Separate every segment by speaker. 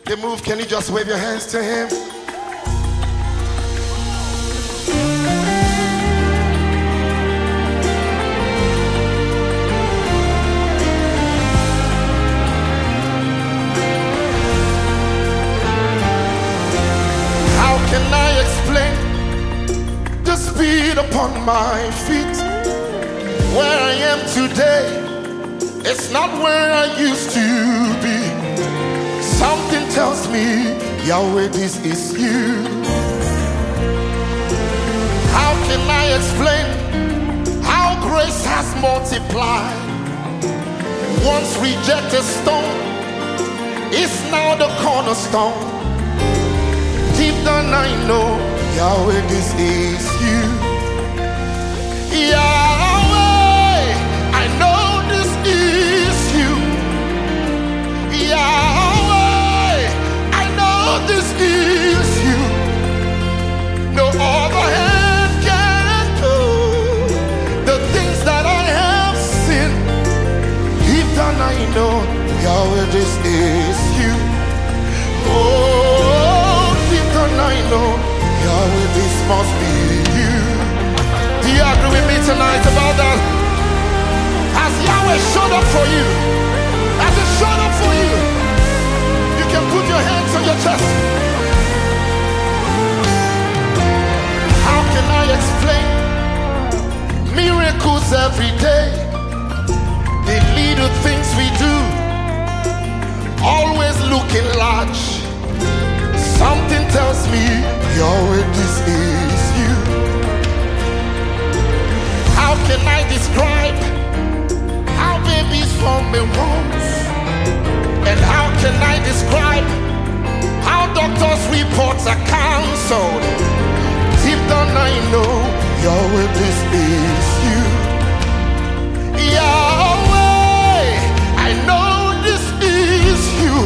Speaker 1: They move, can you just wave your hands to him? How can I explain the speed upon my feet? Where I am today, it's not where I used to be. Something tells me, Yahweh, this is you. How can I explain how grace has multiplied? Once rejected stone is now the cornerstone. Deep down I know, Yahweh, this is you. Yahweh, I know this is you. Yahweh, I know this is you. No other hand can do the things that I have seen. Deep down I know, Yahweh, this is you. Oh, deep down I know, Yahweh, this must be you. Do you agree with me tonight about that? Has Yahweh showed up for you? Has He showed up for you? You can put your hands on your chest. How can I explain miracles every day? The little things we do, always looking large. Something tells me, Yahweh, this is you. How can I describe how babies form the wombs? And how can I describe how doctors' reports are cancelled? Deep down I know, Yahweh, this is you. Yahweh, I know this is you.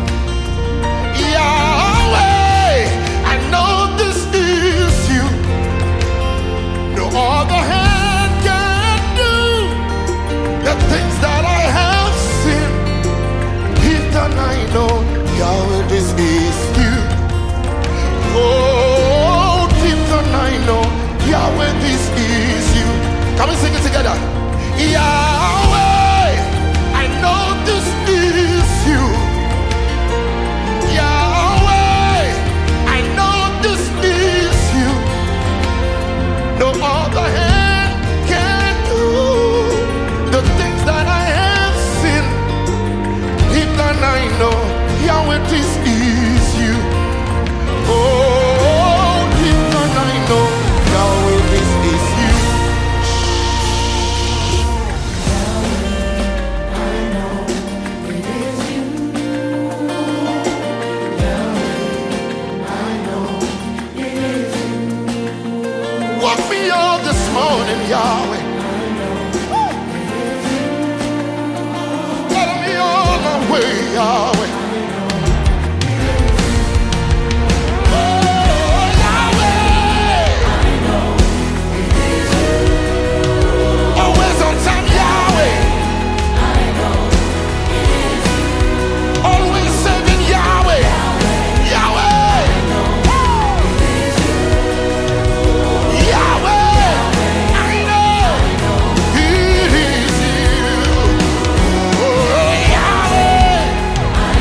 Speaker 1: Yahweh, I know this is you. No other hand can do the things that I have seen. Deep down I know, Yahweh, this is you. Oh, deep down I know, Yahweh, this is you. Can we sing it together? Yahweh, I know this is you. Yahweh, I know this is you. No other hand can do the things that I have seen. Deep down I know, Yahweh, this is you. Oh, deep down I know, Yahweh, this is you. Woke me up this morning, Yahweh. Let me on my way, Yahweh. Oh, Yahweh. Always on time, Yahweh. Always saving, Yahweh. Yahweh. Yahweh, I know it is you. Oh, Yahweh,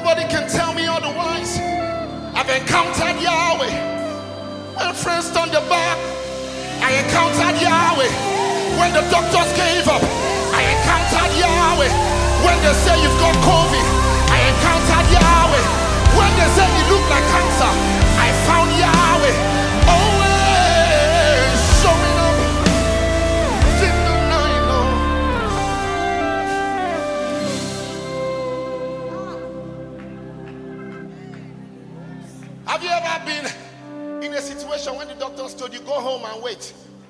Speaker 1: Nobody can tell me otherwise. I've encountered Yahweh. When friends turned their back, I encountered Yahweh. When the doctors gave up, I encountered Yahweh. When they say you've got COVID, I encountered Yahweh. When they say you look like cancer, I found Yahweh. Always showing up. Didn't know you know. Have you ever been in a situation when the doctors told you go home and wait?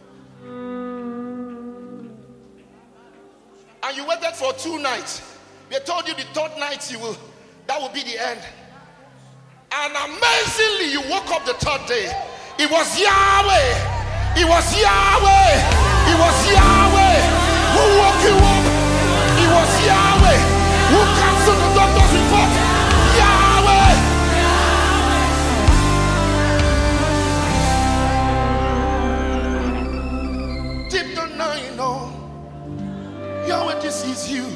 Speaker 1: And you waited for 2 nights. They told you the 3rd night that will be the end. And amazingly, you woke up the 3rd day. It was Yahweh. It was Yahweh. It was Yahweh who woke you up. It was Yahweh who canceled the doctor's report. Yahweh. Deep down now you know. Yahweh, this is you.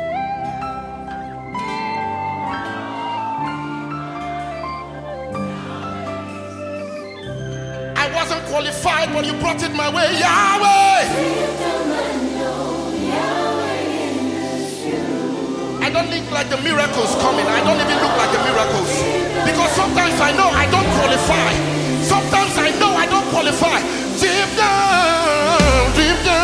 Speaker 1: I wasn't qualified, but you brought it my way. Yahweh! I don't look like the miracles coming. I don't even look like the miracles. Because sometimes I know I don't qualify. Sometimes I know I don't qualify. Deep down, deep down.